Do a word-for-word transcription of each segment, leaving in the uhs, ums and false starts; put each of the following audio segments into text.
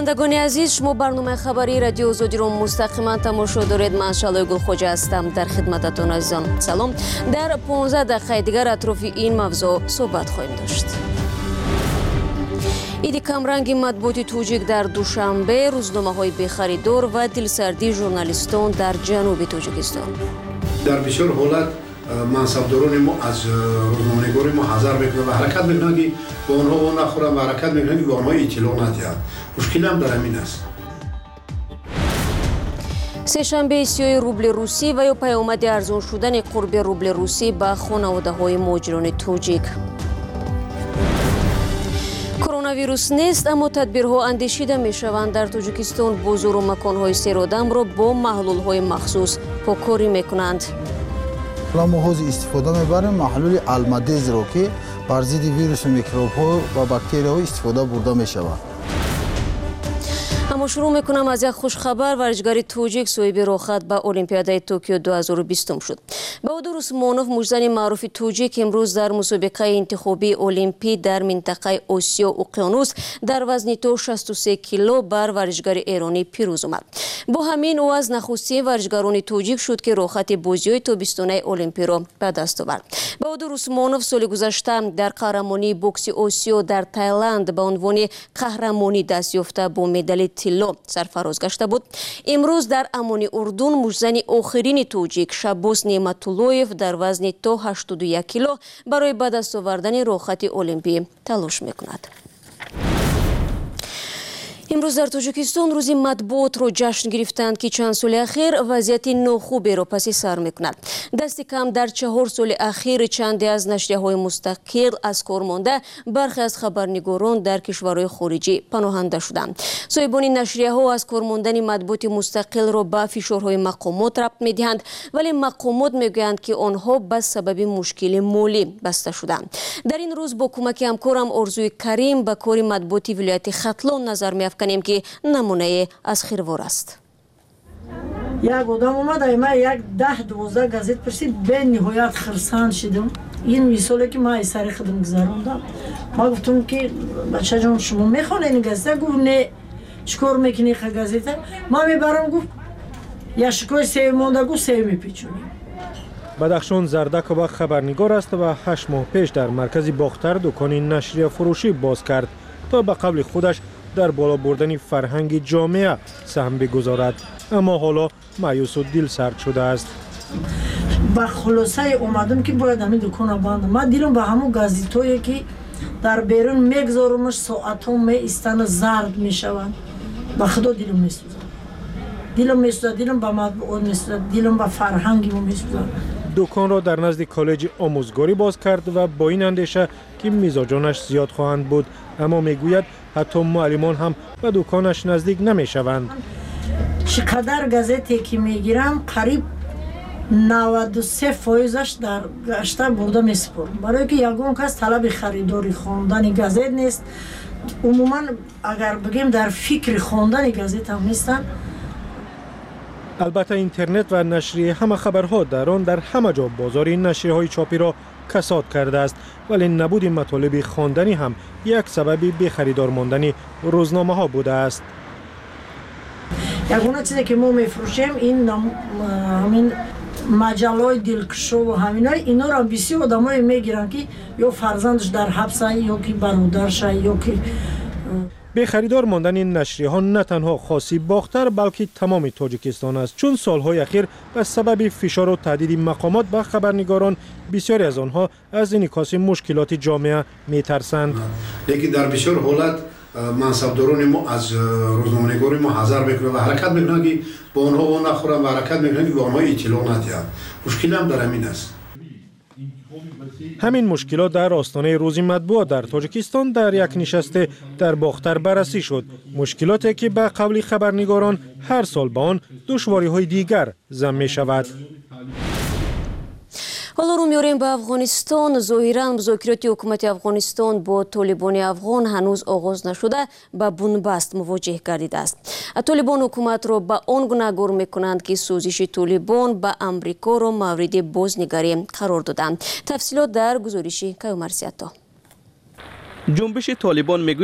شنوندگان عزیز، شما برنامه خبری رادیو آزادی رو مستقیما تماشا دارید. من شالای گلخوجه هستم در خدمتتون عزیزان. سلام. در پانزده دقیقه دیگر اطراف این موضوع صحبت خواهیم داشت. ایدی کمرنگ مطبوعات توجیک در دوشنبه، روزنامه‌های بی‌خریدار و دلسردی ژورنالیستان در جنوب تاجیکستان. در بسیار حالت منصبداران ما از روزنامه‌نگاری ما حذر میکنند و حرکت میکنند که با آنها و نخورند و حرکت میکنند که با آنها اطلاع ندهند. مشکل هم در همین است. سه‌شنبه سیاه روبل روسی و یا پیامد ارزان شدن قرب روبل روسی به خانواده‌های مهاجران توجیک. کرونا ویروس نیست، اما تدبیرها اندیشیده می شوند. در تاجیکستان بازار و مکان‌های سیرادم را با محلول‌های مخصوص پاکاری می کنند. محض استفاده میبریم محلول المدز را که بر ضد ویروس و میکروب ها و باکتری ها استفاده برده می شود. اما شروع میکنم از یک خوش خبر. ورزشکار توجیک صاحب رخصت به المپیادای توکیو دو هزار و بیست شد. بهادر اسمانوف مجزن معروف توجیک امروز در مسابقه انتخابی المپی در منطقه آسیا اقیانوس در وزن تو شصت و سه کیلو بر ورزشکار ایرانی پیروز آمد. با همین او از نخستین ورزشکاران توجیک شد که رخصت بازی‌های تابستانه المپی را به دست آورد. بهادر اسمانوف سال گذشته در قهرمانی بوکس آسیا در تایلند به عنوان قهرمانی دست یافته با مدال طلا سرفراز گشته بود. امروز در امان اردن مجزن آخرین توجیک شبوس نعمت‌اللهیف در وزن تا هشتاد و یک کیلو برای به دست آوردن رخصت المپی تلاش میکند. امروز در تاجیکستان روزی مطبوعات را جشن گرفتند که چند سال اخیر وضعیت ناخوبی را پس سر میکند. دست کم در چهار سال اخیر چندی از نشریه‌های مستقل از کار مانده، برخی از خبرنگاران در کشورهای خارجی پناهنده شدند. صاحبان نشریه‌ها از کار ماندن مطبوعات مستقل را به فشارهای مقامات ربط میدهند، ولی مقامات میگویند که آنها به سبب مشکل مالی بسته شدند. در این روز با کمک همکارم آرزوی کریم به کار مطبوعات ولایت ختلان نظر می‌افکنیم که نمونه از خیروار است. یک آدم اومد ما یک ده دوازده گازت پرسید به نهایت خرسند شدم. این مثالی که ما سر خودم گذروندم. ما گفتم که بچه جان شما میخوانید این گازت؟ گفت نه. چیکار میکنی خ گازت؟ ما میبرم گفت یا شکای سه مونده گفت سه میپیچونیم. بدخشان زردکوبه خبرنگار است و هشت ماه پیش در مرکز باختر دکان نشریه فروشی باز کرد تا به قبل خودش در بالا بردن فرهنگ جامعه سهم بگذارد، اما حالا مایوس و دل سرد شده است. با خلاصه اومدم که باید همین دکان بندم. من دیلم با همون گازیتایی که در بیرون میگذارمش ساعتون می ایستن زرد میشوند. با خدا دیلم میسوزه. دیلم میسوزه، دیلم با مطبوعات میسوزه، دیلم با فرهنگی میسوزه. دکان را در نزد کالج آموزگاری باز کرد و با این اندیشه که میزاجانش زیاد خواهند بود، اما میگوید حتی معلمان هم به دکانش نزدیک نمی شوند. چقدر گازتی که میگیرم قریب نود و سه فایزش در گشته برده میسپرم، برای که یگان کس طلب خریداری خواندن گازت نیست. عموما اگر بگیم در فکر خواندن گازت هم نیستن. البته اینترنت و نشریه همه خبرها در آن در همه جا بازار این نشریه های چاپی را کساد کرده است، ولی نبود مطالب خواندنی هم یک سبب بی خریدار ماندن روزنامه ها بوده است. یگانه چیزی که ما میفروشیم این همین مجلای دلکشو و همینا، اینا را بسیار آدمای میگیرن که یا فرزندش در حبس یا که برادرش یا که به خریدار ماندن این نشریه ها نه تنها خاصی باختر بلکه تمام تاجیکستان است، چون سالهای اخیر به سبب فشار و تهدید مقامات به خبرنگاران بسیاری از آنها از انعکاس مشکلات جامعه میترسند. لیکن در بسیار حالت منصبداران ما از روزنامه‌نگاری ما حذر میکنند و حرکت میکنند که با آنها و نخورند و حرکت میکنند که با آنها اطلاع ندهند. مشکل هم در همین است. همین مشکلات در آستانه روز مطبوعات در تاجیکستان در یک نشست در باختر بررسی شد. مشکلاتی که به قول خبرنگاران هر سال به آن دشواری‌های دیگر ضم می‌شود. حالا رو میاریم به افغانستان. ظاهراً مذاکرات حکومت افغانستان با طالبان افغان هنوز آغاز نشده به بنبست مواجه گردیده است. طالبان حکومت را به آن گونه گور میکنند که سازش طالبان به امریکا را مورد بازنگری قرار دادند. تفصیلات در گزارش کیومرثی عطا. جنبش طالبان میگوید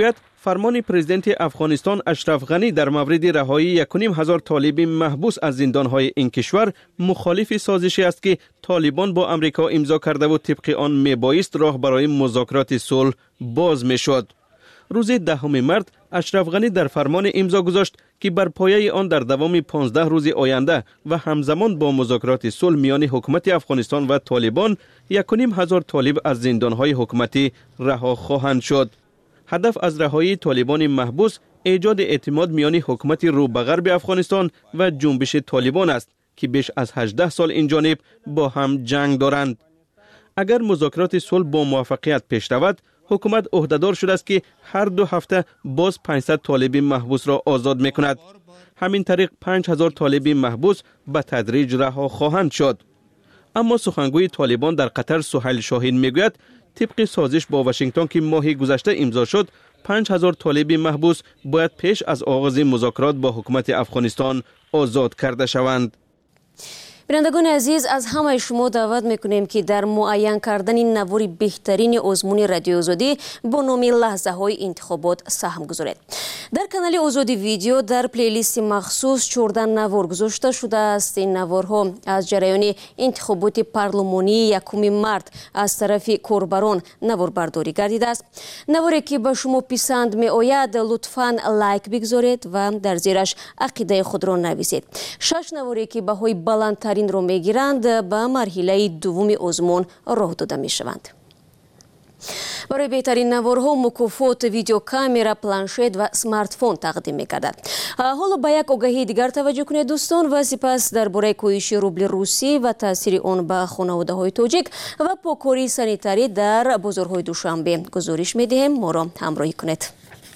فرمان پرزیدنت افغانستان اشرف غنی در مورد رهایی یک و نیم هزار طالب محبوس از زندانهای این کشور مخالف سازشی است که طالبان با امریکا امضا کرده و طبق آن میبایست راه برای مذاکرات صلح باز میشد. روز دهم مارس اشرف غنی در فرمان امضا گذاشت که بر پایه آن در دوام پانزده روز آینده و همزمان با مذاکرات صلح میان حکومت افغانستان و طالبان یک و نیم هزار طالب از زندانهای حکومتی رها خواهند شد. هدف از رهایی طالبان محبوس ایجاد اعتماد میان حکومت رو به غرب افغانستان و جنبش طالبان است که بیش از هجده سال این جانب با هم جنگ دارند. اگر مذاکرات صلح با موفقیت پیش رود، حکومت عهدهدار شده است که هر دو هفته باز پانصد طالب محبوس را آزاد میکند. همین طریق پنج هزار طالب محبوس به تدریج رها خواهند شد. اما سخنگوی طالبان در قطر سهیل شاهین میگوید طبق سازش با واشنگتن که ماه گذشته امضا شد، پنج هزار طالب محبوس باید پیش از آغاز مذاکرات با حکومت افغانستان آزاد کرده شوند. بینندگان عزیز، از همه شما دعوت میکنیم که در معین کردن نوار بهترین آزمون رادیو آزادی با نام لحظه های انتخابات سهم گذارید. در کانال آزادی ویدیو در پلیلیست مخصوص چهارده نوار گذاشته شده است. این نوارها از جریان انتخابات پارلمانی یکم مارس از طرف کاربران نوار برداری گردیده است. نواری که به شما پسند می آید لطفاً لایک بگذارید و در زیرش عقیده خود را نویسید. شش نواری که بهای بلندترین رو میگیرند به مرحله دوم آزمون راه داده می شوند. برای بهترین نوارها مکافات ویدیو کامera، پلانشت و سمارت فون تقدیم می‌گردد. حالا به یک آگاهی دیگر توجه کنید دوستان و سپس درباره کاهش روبل روسی و تاثیر آن به خانواده‌های تاجیک و پاکاری سانیتاری در بازارهای دوشنبه گزارش می‌دهیم. ما را همراهی کنید.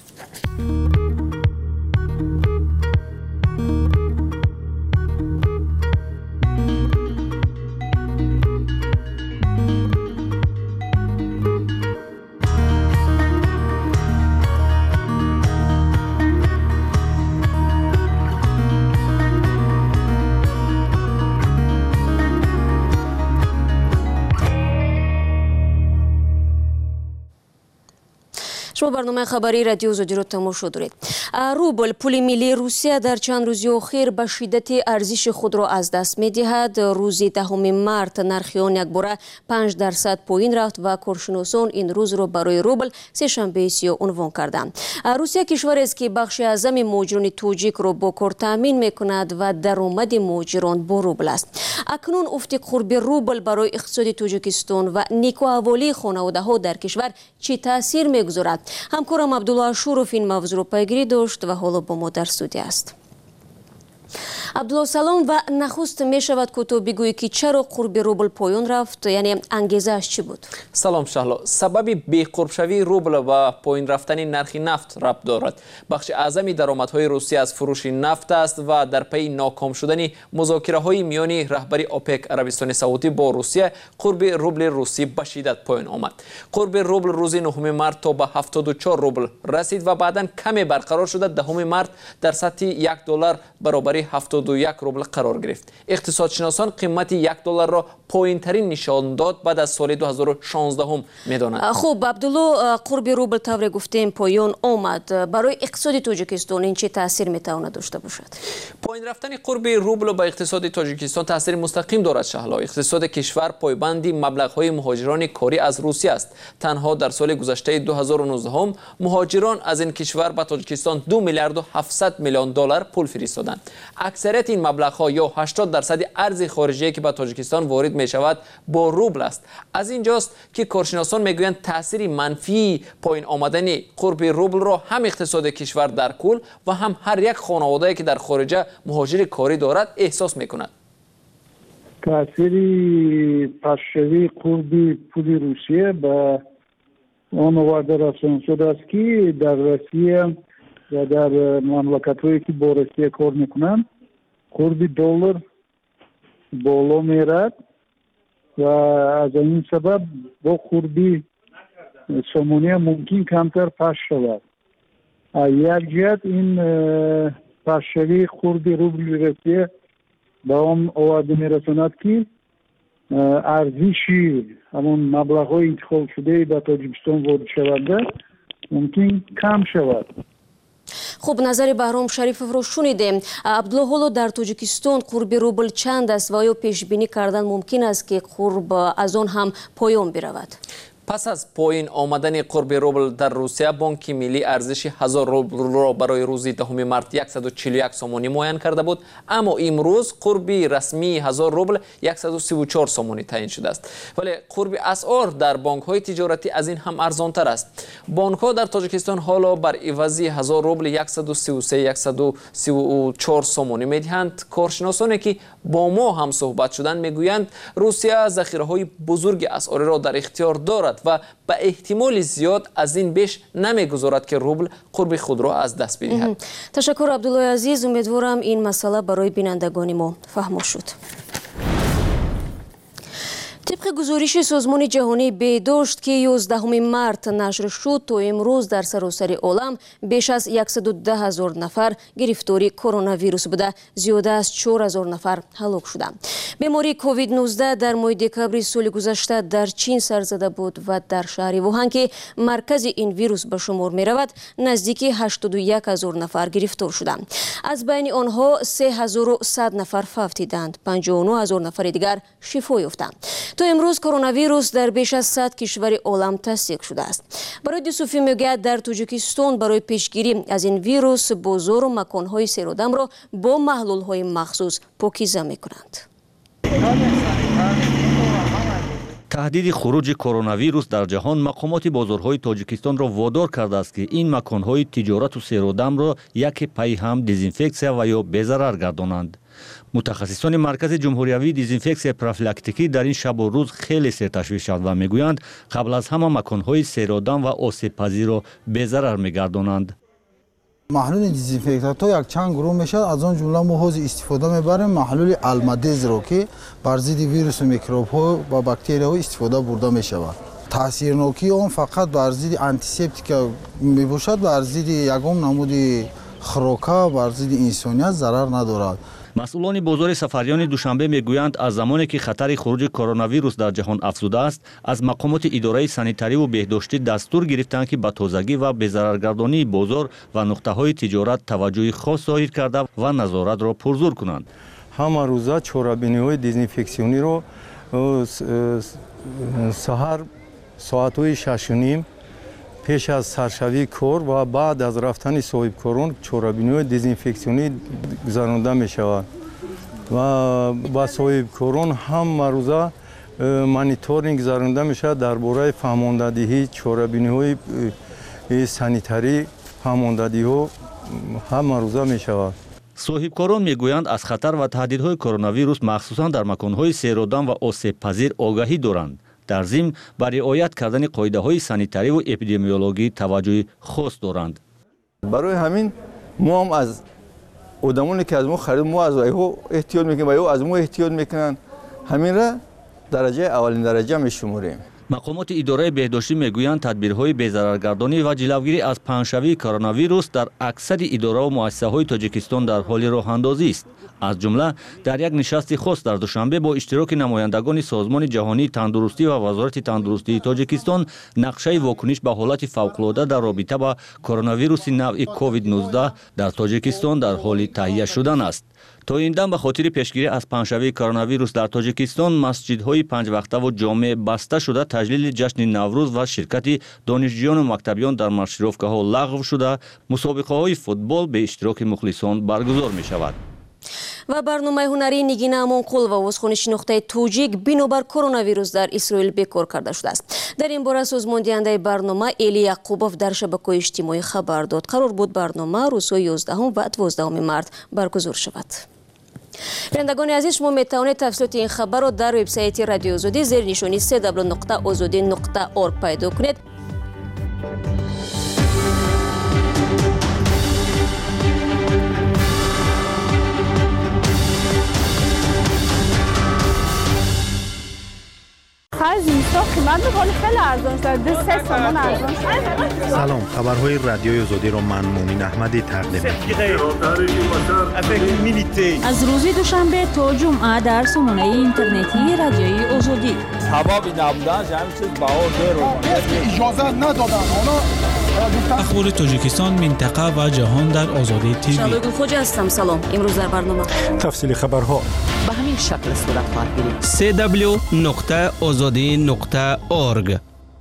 شما برنامه خبری رادیو آزادی را تماشا دارید. روبل پول ملی روسیه در چند روز اخیر به شدت ارزش خود را از دست می دهد. روز دهم مارس نرخ آن یک باره پنج درصد پایین رفت و کارشناسان این روز را برای روبل سه شنبه سیاه عنوان کردند. روسیه کشوری است که بخش اعظم مهاجران تاجیک را با کار تامین می کند و درآمد مهاجران با روبل است. اکنون افت قرب روبل برای اقتصاد تاجیکستان و نیک و احوالی خانواده ها در کشور چه تاثیر می گذارد؟ همکارم عبدالله شوروف این موضوع را پیگیری داشت و حالا با ما در استودیو است. عبدالله سلام و نخست می شود که تو بگویی که چرا قرب روبل پایان رفت، یعنی انگیزه اش چی بود؟ سلام شهلا. سبب بی‌قرب شوی روبل و پایین رفتن نرخ نفت ربط دارد. بخش اعظمی درآمدهای روسیه از فروش نفت است و در پی ناکام شدن مذاکره های میان رهبری اوپک عربستان سعودی با روسیه، قرب روبل روسی به شدت پایین آمد. قرب روبل روز نهم مارس تا به هفتاد و چهار روبل رسید و بعدا کمی برقرار شده دهم مارس در سطح یک دلار برابر هفتاد و یک روبل قرار گرفت. اقتصادشناسان قیمت یک دلار را پایین ترین نشان داد بعد از سال دو هزار و شانزده میدانند. خب عبدالله، قرب روبل طور گفتیم پایان آمد. برای اقتصاد تاجیکستان این چه تاثیر میتواند داشته باشد؟ پایین رفتن قرب روبل به اقتصاد تاجیکستان تاثیر مستقیم دارد شهلا. اقتصاد کشور پایبند مبلغ‌های مهاجران کاری از روسیه است. تنها در سال گذشته دو هزار و نوزده مهاجران از این کشور به تاجیکستان دو میلیارد و هفتصد میلیون دلار پول فرستادند. اکثریت این مبلغ‌ها یا هشتاد درصد ارز خارجی که به تاجیکستان وارد می شود با روبل است. از اینجاست که کارشناسان میگویند تاثیر منفی پایین آمدن قرب روبل را هم اقتصاد کشور در کل و هم هر یک خانواده که در خارج مهاجر کاری دارد احساس میکند. تاثیر پشوی قرب پول روسیه به آن وعده رسان شده است که در روسیه و در مملکت‌هایی که با روسیه کار میکنند قرب دلار بالا میرد و از این سبب با قرب سامانه ممکن کمتر پخش شود. یک جهت این پخششوی قرب روبل روسیه به آن وعده میرساند که ارزش همون مبلغ‌های انتقال شده به تاجیکستان وارد شونده ممکن کم شود. خب نظر بهرام شریفов رو شنیدیم. عبدالله حالا در تاجیکستان قرب روبل چند است و آیا پیش بینی کردن ممکن است که قرب از آن هم پایان برود؟ پس از پایین آمدن قرب روبل در روسیه، بانک ملی ارزش هزار روبل را برای روز دهم مارس صد و چهل و یک سومانی معین کرده بود، اما امروز قرب رسمی هزار روبل صد و سی و چهار سومانی تعیین شده است. ولی قرب اسعار در بانک های تجارتی از این هم ارزان تر است. بانک ها در تاجیکستان حالا بر عوضی هزار روبل صد و سی و سه صد و سی و چهار سومانی میدهند. کارشناسانی که با ما هم صحبت شدند میگویند روسیه ذخیره های بزرگ اسعاری را در اختیار دارد و به احتمال زیاد از این بیش نمیگذارد که روبل قرب خود را از دست بدهد. تشکر عبدالله عزیز. امیدوارم این مسئله برای بینندگان ما فهم شد. طبق گزارش سازمان جهانی بهداشت که یازدهم مارس نشر شد، تا امروز در سراسر عالم بیش از صد و ده هزار نفر گرفتاری کرونا ویروس بوده، زیاده از چهار هزار نفر هلاک شدند. بیماری کووید نوزده در ماه دکبر سال گذشته در چین سر زده بود و در شهر ووهان که مرکز این ویروس به شمار می رود نزدیک هشتاد و یک هزار نفر گرفتار شدند. از بین آنها سه هزار و صد نفر فوت دیدند، پنجاه و نه هزار نفر دیگر شفا یافتند. تا امروز کرونا ویروس در بیش از صد کشور عالم تصدیق شده است. برای دیسوفی میگوید در تاجیکستان برای پیشگیری از این ویروس بازار و مکانهای سیر و دم را با محلول‌های مخصوص پاکیزه میکنند. تهدید خروج کرونا ویروس در جهان مقامات بازارهای تاجیکستان را وادار کرده است که این مکانهای تجارت و سیر و دم را یک پای هم دزینفکسیا و یا بی‌ضرر گردانند. متخصصان مرکز جمهوریوی دزینفکسیا پروفیلاکتیکی در این شب و روز خیلی سرتشویش شد و میگویند قبل از همه مکانهای سیر و دم و آسیب پذیر را بی‌ضرر میگردانند. محلول دزینفکتاتو یک چند گروه میشد، از آن جمله ما حوز استفاده میبریم محلول المدز رو که بر ضد ویروس و میکروب ها و باکتری ها استفاده برده میشود. تاثیرناکی آن فقط بر ضد آنتیسپتیک میباشد، بر ضد یگام نمود خروکا بر ضد انسانیت ضرر ندارد. مسئولان بازار سفریان دوشنبه میگویند از زمانی که خطر خروج کرونا ویروس در جهان افزوده است، از مقامات اداره سانیتری و بهداشتی دستور گرفتند که به تازگی و بی‌ضررگردانی بازار و نقطه‌های تجارت توجه خاص ظاهر کرده و نظارت را پرزور کنند. همه روزه چهاربینی‌های دزینفکسیونی را سحر ساعت‌های شش و نیم پیش از سرشوی کار و بعد از رفتن صاحب کاران چهاربینی‌های دزینفکسیونی گذرانده می شود و با صاحب کاران هم روزه مانیتورینگ گذرانده می شود درباره فهماندهی چهاربینی‌های سانیتری فهماندهی ها هم روزه می شود. صاحبکاران میگویند از خطر و تهدیدهای کرونا ویروس مخصوصا در مکان‌های سیر و دم و آسیب پذیر آگاهی دارند. در ضمن بر رعایت کردن قاعده‌های سانیتری و اپیدمیولوژی توجه خاص دارند. برای همین ما هم از آدمانی که از ما خرید ما از او احتیاط میکنیم و او از ما احتیاط میکنن، همین را درجه اولین درجه میشمریم. مقامات اداره بهداشتی میگویند تدبیرهای بی‌ضررگردانی و جلوگیری از پنه‌شوی کرونا ویروس در اکثر اداره و مؤسسه‌های تاجیکستان در حال راه‌اندازی است. از جمله در یک نشست خاص در دوشنبه با اشتراک نمایندگان سازمان جهانی تندرستی و وزارت تندرستی تاجیکستان نقشه واکنش به حالت فوق‌العاده در رابطه با کرونا ویروس نوع کووید نوزده در تاجیکستان در حال تهیه شدن است. تا این دم به خاطر پیشگیری از پنه‌شوی کرونا ویروس در تاجیکستان مسجدهای پنج وقته و جامع بسته شده، تجلیل جشن نوروز و شرکت دانشجویان و مکتبیان در مارشروفکه‌ها لغو شده، مسابقه‌های فوتبال به اشتراک مخلصان برگزار می شود. و برنامه هنری نگین امانقل و وزخوان شناخته توجیک بنابر کرونا ویروس در اسرائیل بکار کرده شده است. در این باره سازمان دهنده برنامه الی یعقوبوف در شبکه‌های اجتماعی خبر داد. قرار بود برنامه روزهای یازدهم و دوازدهم مارس برگزار شود. بینندگان عزیز، شما می توانید تفصیلات این خبر را در وبسایت رادیو آزادی زیر نشانی سه دبلیو نقطه آزادی نقطه اور پیدا کنید. از اینستا قیمت بخوری خیلی ارزان شد، دو سه سامان ارزان شد. سلام، خبرهای رادیوی آزادی را من مومن احمدی تقدیم می‌کنم. از روز دوشنبه تا جمعه در سامانه اینترنتی رادیوی آزادی. هوا بی نبودن همین چیز بها زیرو. اجازه ندادن اونا اخبار تاجیکستان، منطقه و جهان در آزادی تیوی. شادو خوج هستم. سلام. امروز در برنامه تفصیل خبرها به همین شکل صورت خواهد گرفت. سی دبلیو نقطه آزادی نقطه اورگ.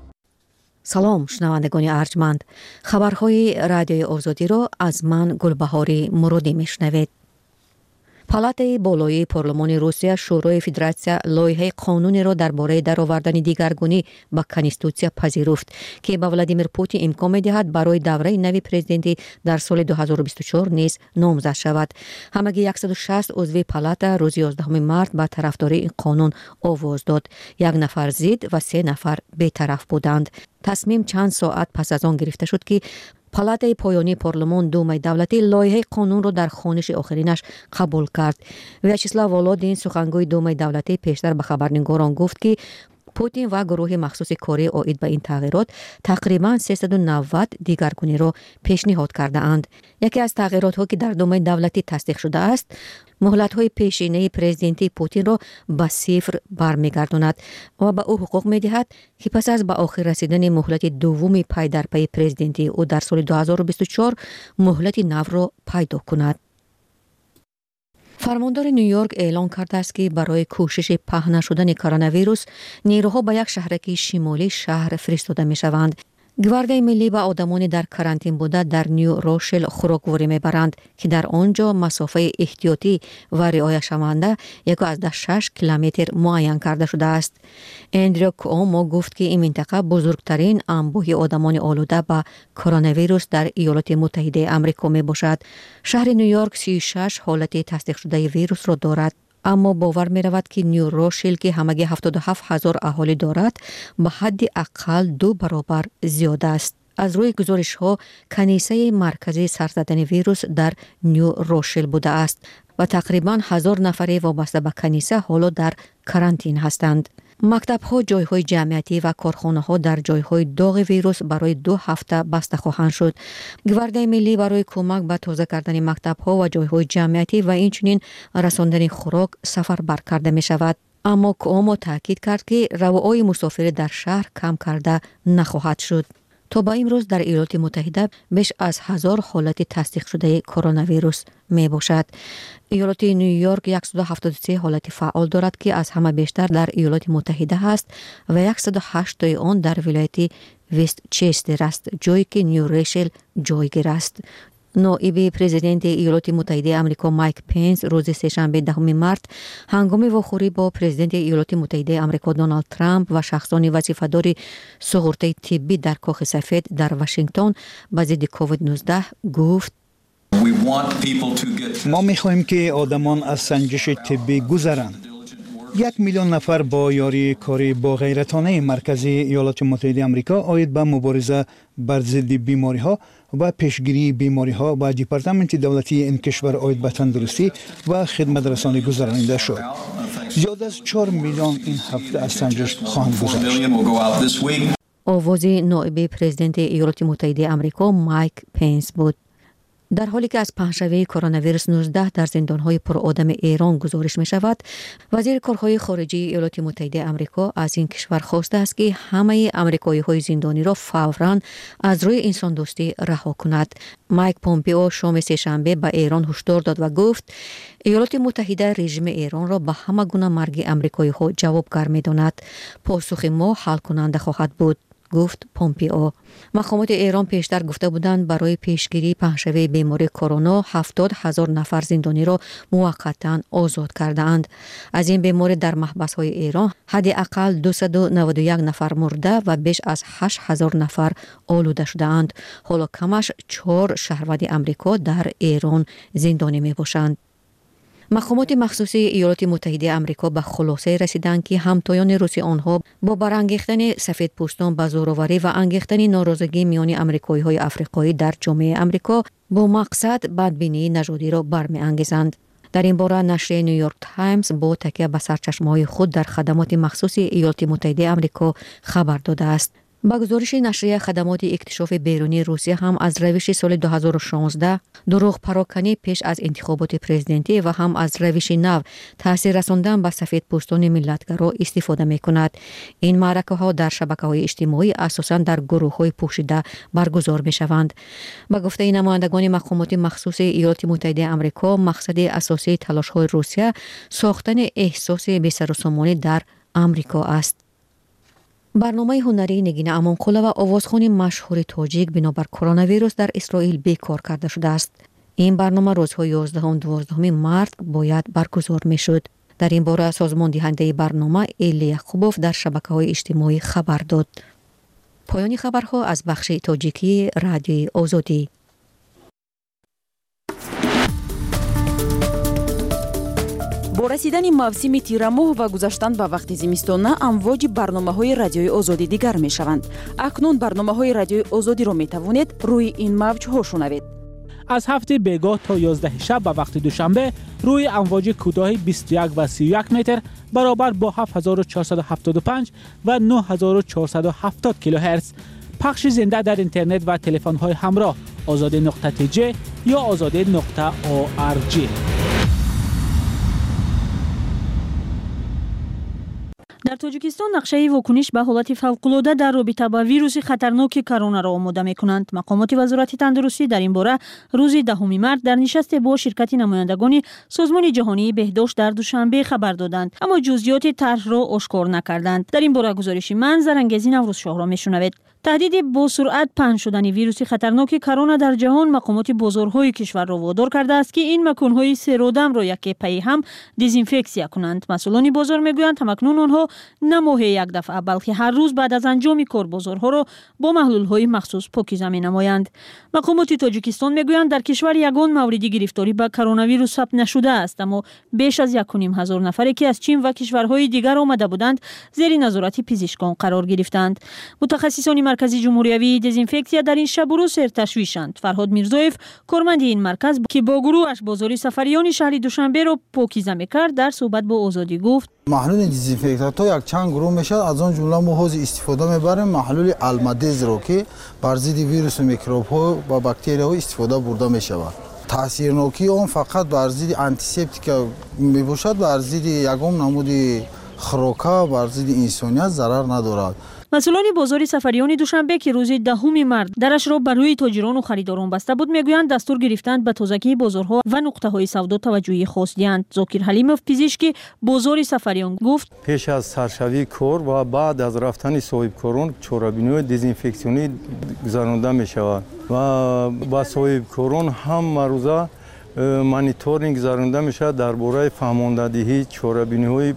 سلام شنوندگان ارجمند، خبرهای رادیوی آزادی را از من گلبهاری مرودی میشنوید. پالاتای بالای پارلمان روسیه شورای فدراسیون لایحه قانونی را درباره درآوردن دیگرگونی به کنستیتوسیا پذیرفت که به ولادیمیر پوتین امکان می‌دهد برای دوره نوی پرزیدنتی در سال دو هزار و بیست و چهار نیز نامزد شود. همگی صد و شصت عضو پالاتا روز یازدهم مارس به طرفداری این قانون آواز داد. یک نفر ضد و سه نفر بی‌طرف بودند. تصمیم چند ساعت پس از آن گرفته شد که پالاتای پایانی پارلمان دومای دولتی لایحه قانون را در خوانش آخرینش قبول کرد. ویاچسلاو ولودین سخنگوی دومای دولتی پیشتر به خبرنگاران گفت که پوتین و گروه مخصوص کره آید به این تغییرات تقریباً سیصد و نود دیگرگونی را پیشنهاد کرده اند. یکی از تغییرات ها که در دومای دولتی تصدیق شده است، مهلت های پیشینه پرزیدنتی پوتین را به صفر برمیگرداند و به او حقوق میدهد که پس از به آخر رسیدن مهلت دومی پای در پای پرزیدنتی او در سال دو هزار و بیست و چهار مهلت نو را پیدا کند. فرماندار نیویورک اعلان کرده است که برای کوشش پهن شدن کرونا ویروس نیروها به یک شهرک شمالی شهر فرستاده می شوند. گواردی ملی به آدمانی در کرانتین بوده در نیو روشل خوراکوری میبرند که در آنجا مسافه احتیاطی و رعایت شونده یک از ده شش کیلومتر معین کرده شده است. اندریو کومو گفت که این منطقه بزرگترین انبوه آدمان آلوده به کرونا ویروس در ایالات متحده آمریکا می باشد. شهر نیویورک سی و شش حالت تصدیق شده ویروس را دارد، اما باور می رود که نیو روشل که همگی هفتاد و هفت هزار اهالی دارد به حد اقل دو برابر زیاد است. از روی گزارش ها کنیسه مرکزی سرزدن ویروس در نیو روشل بوده است و تقریبا هزار نفری وابسته به کنیسه حالا در کرانتین هستند. مکتب ها، جای های جمعیتی و کارخانه ها در جای های داغ ویروس برای دو هفته بسته خواهند شد. گواردی ملی برای کمک به تازه کردن مکتب ها و جای های جمعیتی و اینچنین رساندن خوراک سفر بر کرده می شود. اما کومو تاکید کرد که روای مسافر در شهر کم کرده نخواهد شد. تا به امروز در ایالات متحده بیش از هزار حالت تصدیق شده کرونا ویروس می باشد. ایالات نیویورک صد و هفتاد و سه حالت فعال دارد که از همه بیشتر در ایالات متحده است و صد و هشت تای آن در ولایت وست چستر است، جایی که نیو روشل جایگیر است. نائب پرزیدنت ایالات متحده آمریکا مایک پنس روز سه‌شنبه دهم مارس هنگام واخوری با پرزیدنت ایالات متحده آمریکا دونالد ترامپ و شخصان وظیفه‌دار سقورت طبی در کاخ سفید در واشنگتن به ضد کووید نوزده گفت: ما می‌خواهیم که آدمان از سنجش طبی گذرند. یک میلیون نفر با یاری کاری با غیرتانه مرکزی ایالات متحده آمریکا آید به مبارزه بر ضد بیماری ها و پیشگیری بیماری ها و دپارتمنت دولتی این کشور آید به تندرستی و خدمت رسانی گذرانیده شد. زیاد از چهار میلیون این هفته از سنجش خواهند گذاشت. آواز نائب پرزیدنت ایالات متحده آمریکا مایک پنس بود. در حالی که از پهنشوی کرونا ویروس نوزده در زندان‌های پرآدم ایران گزارش می‌شود، وزیر کارهای خارجه ایالات متحده آمریکا از این کشور خواسته است که همه آمریکایی‌های زندانی را فوراً از روی انسان دوستی رها کند. مایک پومپئو شام سه‌شنبه به ایران هشدار داد و گفت ایالات متحده رژیم ایران را به همه گونه مرگ آمریکایی‌ها جوابگر می‌داند. پاسخ ما حل کننده خواهد بود، گفت پومپئو. مقامات ایران پیشتر گفته بودند برای پیشگیری پهنشوی بیماری کرونا هفتاد هزار نفر زندانی را موقتا آزاد کرده اند. از این بیماری در محبس‌های ایران حداقل دویست و نود و یک نفر مرده و بیش از هشت هزار نفر آلوده شده اند. حالا کمش چهار شهروند آمریکا در ایران زندانی می باشند. مقامات مخصوصی ایالات متحده آمریکا به خلاصه رسیدند که همتایان روسی آنها با برانگیختن سفیدپوستان به زورآوری و انگیختن ناراضگی میان آمریکایی‌های آفریقایی در جامعه آمریکا با مقصد بدبینی نژادی را برمی‌انگیزند. در این باره نشریه نیویورک تایمز با تکیه به سرچشمه‌های خود در خدمات مخصوص ایالات متحده آمریکا خبر داده است. با گزارش نشریه خدمات اکتشاف بیرونی روسیه هم از روش سال دو هزار و شانزده دروغ پراکنی پیش از انتخابات پرزیدنتی و هم از روش نو تاثیر رساندن به سفیدپوستان ملتگرا استفاده می کند. این معرکه ها در شبکه‌های اجتماعی اساساً در گروه‌های پوشیده برگزار می شوند. با گفته نمایندگان مقامات مخصوص ایالات متحده آمریکا، مقصد اساسی تلاش‌های روسیه ساختن احساس بی‌سروسامانی در آمریکا است. برنامه هنری نگین امانقلی و آوازخوان مشهور تاجیک بنابر کرونا ویروس در اسرائیل بیکار کرده شده است. این برنامه روزهای یازده و دوازده مارس باید برگزار می شد. در این باره سازمان دهنده برنامه ایلی یعقوبوف در شبکه‌های اجتماعی خبر داد. پایان خبرها از بخش تاجیکی رادیوی آزادی. با رسیدن موسم تیر ماه و گذشتن به وقت زمستان، امواج برنامه‌های رادیوی آزادی دیگر می‌شوند. اکنون برنامه‌های رادیوی آزادی را می‌توانید روی این موج‌ها شنوید. از هفته بیگاه تا یازده شب به وقت دوشنبه روی امواج کوتاه بیست و یک و سی و یک متر برابر با هفت هزار و چهارصد و هفتاد و پنج و نه هزار و چهارصد و هفتاد کیلوهرتز پخش زنده در اینترنت و تلفن‌های همراه آزادی نقطه تی جی یا آزادی نقطه او آر جی. در تاجیکستان نقشه واکنش به حالت فوق‌العاده در رابطه با ویروس خطرناک کرونا را آماده می‌کنند. مقامات وزارت تندرستی در این باره روز دهم مارس در نشست با شرکت نمایندگان سازمان جهانی بهداشت در دوشنبه خبر دادند، اما جزئیات طرح را آشکار نکردند. در این باره گزارش من زرنگزی نوروز شاه را می‌شنوید. تهدید با سرعت پهن شدن ویروس خطرناک کرونا در جهان مقامات بازارهای کشور را وادار کرده است که این مکانهای سرودم را یک پی هم دزینفکسیا کنند. مسئولان بازار میگویند همکنون آنها نه ماهی یک دفعه بلکه هر روز بعد از انجام کار بازارها را با محلولهای مخصوص پاکیزه می‌نمایند. مقامات تاجیکستان میگویند در کشور یگان مورد گرفتاری به کرونا ویروس ثبت نشده است، اما بیش از یک و نیم هزار نفری که از چین و کشورهای دیگر آمده بودند زیر نظارت پزشکان قرار گرفتند. متخصصان مرکز جمهوری دزینفکسیا در این شب و روز سرتشویشند. فرهاد میرزایف کارمند این مرکز که با گروهش بازار سفریان شهر دوشنبه را پاکیزه می‌کرد در صحبت با آزادی گفت محلول دزینفکتات‌ها یک چند گروه میشد. از آن جمله ما حاضر استفاده میبریم محلول المدز رو که بر ضد ویروس و میکروب‌ها و باکتریاها استفاده برده میشود. تاثیرناکی آن فقط بر ضد آنتیسپتیک میباشد، بر ضد یگام نمود خروکا بر ضد انسانیت ضرر ندارد. مسئولان بازار سفریان دوشنبه که روز دهم مارس درش را برای تاجران و خریداران بسته بود میگویند دستور گرفتند به تازگی بازارها و نقطه‌های سودا توجهی خاص دهند. زاکر حلیمов پزشک بازار سفریان گفت پیش از سرشوی کار و بعد از رفتن صاحبکاران چورابینی دزینفکسیونی گذرانده می شود و با صاحبکاران هم روزه مانیتورینگ گذرانده می شود درباره فهماندهی چورابینی‌های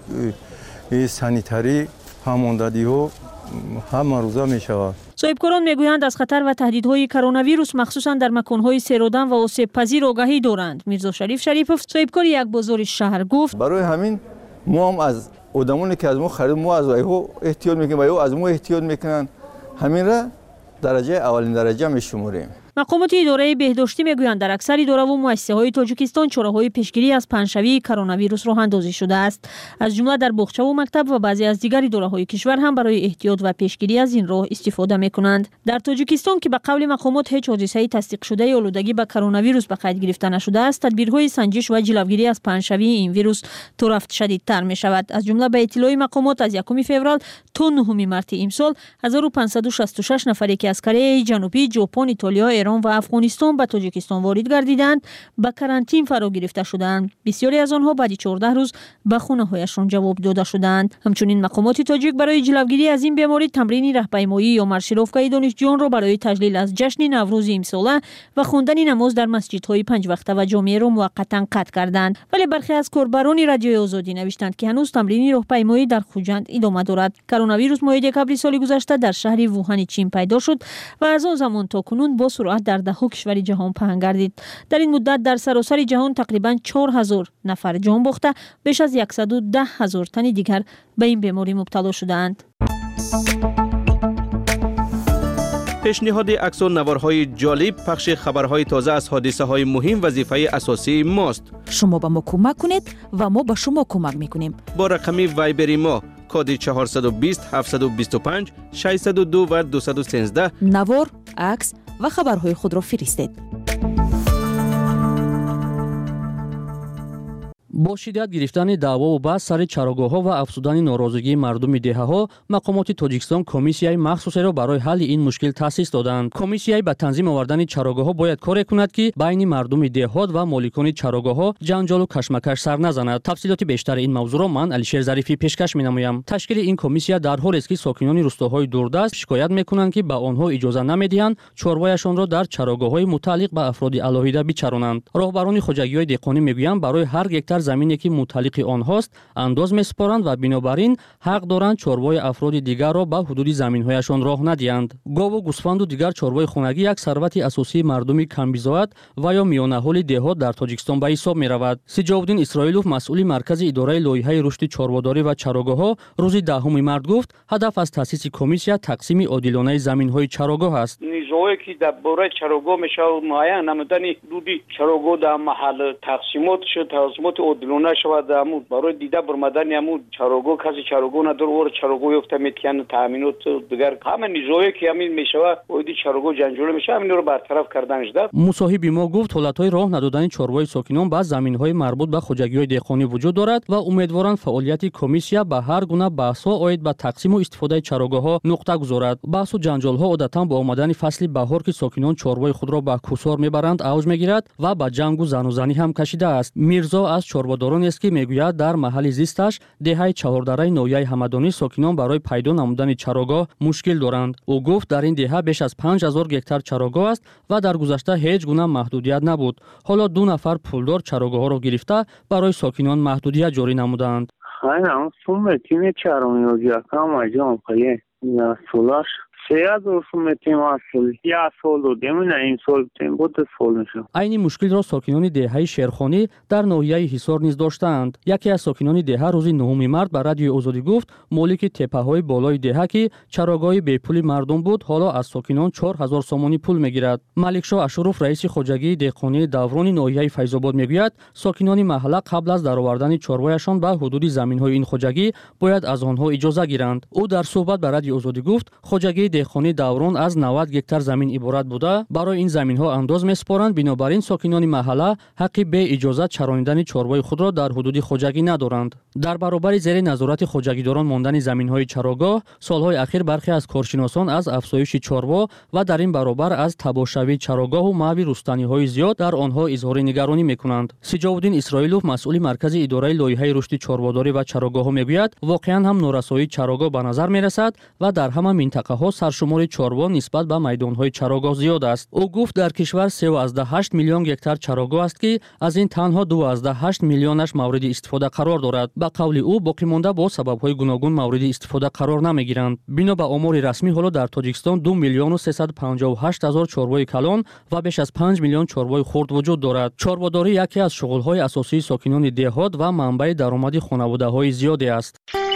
سانیتاری فهماندهی‌ها همه روزه می شود. صاحبکاران میگویند از خطر و تهدیدهای کرونا ویروس مخصوصا در مکانهای سرودن و آسیب پذیر آگاهی دارند. میرزا شریف شریفов صاحبکار یک بازار شهر گفت برای همین ما هم از آدمانی که از ما خرید ما از ایو احتیاط میکنیم و ایو از ما احتیاط میکنن، همین را درجه اولین درجه میشمریم. مقامات اداره بهداشتی میگویند در اکثر اداره و مؤسسه‌های تاجیکستان چاره‌های پیشگیری از پهن‌شوی کرونا ویروس راه اندازی شده است. از جمله در باغچه و مکتب و بعضی از دیگر اداره‌های کشور هم برای احتیاط و پیشگیری از این راه استفاده می‌کنند. در تاجیکستان که به قول مقامات هیچ حادثه‌ای تصدیق شده آلودگی به کرونا ویروس به قید گرفته نشده است، تدبیرهای سنجش و جلوگیری از پهن‌شوی این ویروس تا رفت شدیدتر می‌شود. از جمله به اطلاع مقامات از یکم فوریه تا نهم مارس امسال هزار و پانصد و شصت و شش نفری که از کره جنوبی، ژاپن، ایتالیا، ایران و افغانستان به تاجیکستان وارد گردیدند به کرانتین فرا گرفته شدند. بسیاری از آنها بعد چهارده روز به خانه‌هایشان جواب داده شدند. همچنین مقامات تاجیک برای جلوگیری از این بیماری تمرین راهپیمایی یا مارشیروفکای دانشجویان را برای تجلیل از جشن نوروز امساله و خواندن نماز در مسجدهای پنج وقته و جامعه را موقتا قطع کردند. ولی برخی از کاربران رادیوی آزادی نوشتند که هنوز تمرین راهپیمایی در خوجند ادامه دارد. کرونا ویروس ماه دکامبر سال گذشته در شهر ووهان چین پیدا شد و از آن زمان تا کنون با سرعت در ده کشور جهان پهن گردید. در این مدت در سراسر جهان تقریباً چهار هزار نفر جان باخته، بیش از صد و ده هزار تن دیگر به این بیماری مبتلا شدند. پیشنهاد عکس و نوارهای جالب، پخش خبرهای تازه از حادثه‌های مهم وظیفه اساسی ماست. شما به ما کمک کنید و ما به شما کمک میکنیم. با رقم وایبری ما کد چهارصد و بیست هفتصد و بیست و پنج ششصد و دو و دویست و سیزده نوار، عکس و خبرهای خود را فرستید. با شدت گرفتن دعوا و بحث سر چراگاه‌ها و افزودن ناراضگی مردم دهه‌ها، مقامات تاجیکستان کمیسیای مخصوصی را برای حل این مشکل تأسیس دادند. کمیسیای به تنظیم آوردن چراگاه‌ها باید کار کند که بین مردم دهات و مالکان چراگاه‌ها جنجال و کشمکش سر نزند. تفصیلات بیشتر این موضوع را من علیشیر ظریفی پیشکش می‌نمایم. تشکیل این کمیسیا در حالی است که ساکنان روستاهای دوردست شکایت می‌کنند که به آنها اجازه نمی‌دهند چارپایشان را در چراگاه‌های متعلق به افراد علاهیده بچرانند. راهبران خواجگی‌های دهقانی می‌گویند برای هر گکتار زمینی که متعلق آنهاست انداز می‌سپارند و بنابراین حق دارند چارپای افراد دیگر را به حدود زمین‌هایشان راه ندهند. گاو و گوسفند و دیگر چارپای خانگی یک ثروت اساسی مردم کمبیزاید و یا میانه‌حال دهات در تاجیکستان به حساب می‌رود. سجاودین اسرائیلوف مسئول مرکز اداره لایحه رشد چارپاداری و چراگاه‌ها روز دهم مارس گفت هدف از تأسیس کمیسیا تقسیم عادلانه زمین‌های چراگاه است. نیزویی که درباره چراگاه میشه معین نمودن حدودی چراگاه در محل تقسیمات شد تقسیمات عادلانه شود دامود برای دیده برمدن امود چراگاه کسی چراگاه نداره اور چراگاه یافته میتونن تامینات دیگر همه نیزویی که همین میشه اودی چراگاه جنجال میشه همین رو برطرف کردنش داد. مصاحب ما گفت حالت‌های راه ندادن چارپای ساکنان به زمین‌های مربوط به خواجگی‌های دهقانی وجود دارد و امیدوارند فعالیت کمیسیا به هر گونه بحث‌ها آید به تقسیم و استفاده چراگاه‌ها نقطه گذارد. بحث و جنجال‌ها عادتاً با آمدن فصل بهار که ساکنان چارپای خود را به کوسار میبرند اوج میگیرد و به جنگ و زن و زنی هم کشیده است. میرزا از چارپاداران است که میگوید در محل زیستش دهه چهاردره نویای همدانی ساکنان برای پیدا نمودن چراگاه مشکل دارند. او گفت در این دهه بیش از پنج هزار گکتار چراگاه است و در گذشته هیچ گونه محدودیت نبود. حالا دو نفر پولدار چراگاه‌ها را گرفته برای ساکنان محدودیت جاری نمودند. خیلی سومتین چرامی و کام اجام خیلی یا سولاش سیاد و سومتین اصل یا سال و دمین این سال تیم بود سال میشه. این مشکل را ساکنان دهه شیرخانی در ناحیه حصار نیز داشتند. یکی از ساکنان دهه روز نهم مارس به رادیو آزادی گفت مالک تپه‌های بالای دهه که چراگاه بی پول مردم بود حالا از ساکنان چهار هزار سامانی پول میگیرد. ملک شاه اشرف رئیس خواجگی دهقانی دوران ناحیه فیض‌آباد میگوید ساکنان محله قبل از درآوردن چارپایشان به حدود زمین‌های این خواجگی باید از آنها اجازه گیرند. او در صحبت به رادیو آزادی گفت خواجگی دهقانی دوران از نود گکتار زمین عبارت بوده برای این زمین‌ها انداز می‌سپارند بنابراین ساکنان محله حق به اجازه چرانیدن چارپای خود را در حدود خواجگی ندارند. در برابر زیر نظارت خواجگیداران ماندن زمین‌های چراگاه سال‌های اخیر برخی از کارشناسان از افزایش چارپا و در این برابر از تباشوی چراگاه و محو رستنی‌های زیاد در آنها اظهار نگرانی می‌کنند. سجاودین اسرائیلوف مسئول مرکز اداره لایحه رشد چارپاداری و چراگاه‌ها میگوید واقعاً هم نورسایی چراگاه به نظر می‌رسد و در همه منطقه‌ها سرشمار چارپا نسبت به میدان‌های چراگاه زیاد است. او گفت در کشور سه و هشت میلیون گکتار چراگاه است که از این تنها دو و هشت میلیونش مورد استفاده قرار دارد. به قول او باقی مانده با سبب‌های گوناگون مورد استفاده قرار نمی‌گیرند. بنا به آمار رسمی حالا در تاجیکستان دو میلیون و سیصد و پنجاه و هشت هزار چارپای کلان و بیش از پنج میلیون چارپای خرد وجود دارد. چارپاداری یکی از شغل‌های اساسی ساکنان دهات و منبع درآمد خانواده‌های زیادی است.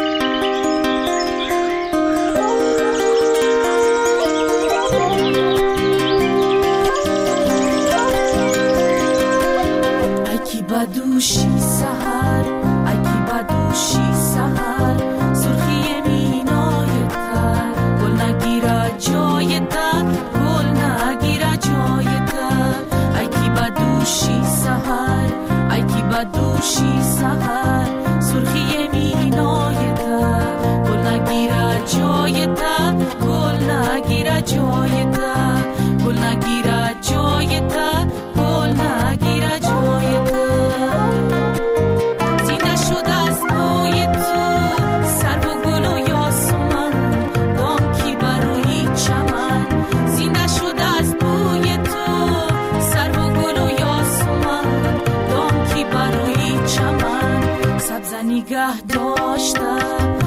بدوشی سحر اگی بدوشی سحر سرخی مینای تر گل نگیره جای تر گل نگیره جای تر اگی بدوشی سحر اگی بدوشی سحر سرخی مینای تر گل نگیره جای تر گل نگیره جای تر گل نگیره جای تر گل نگیره جای تر نگه داشته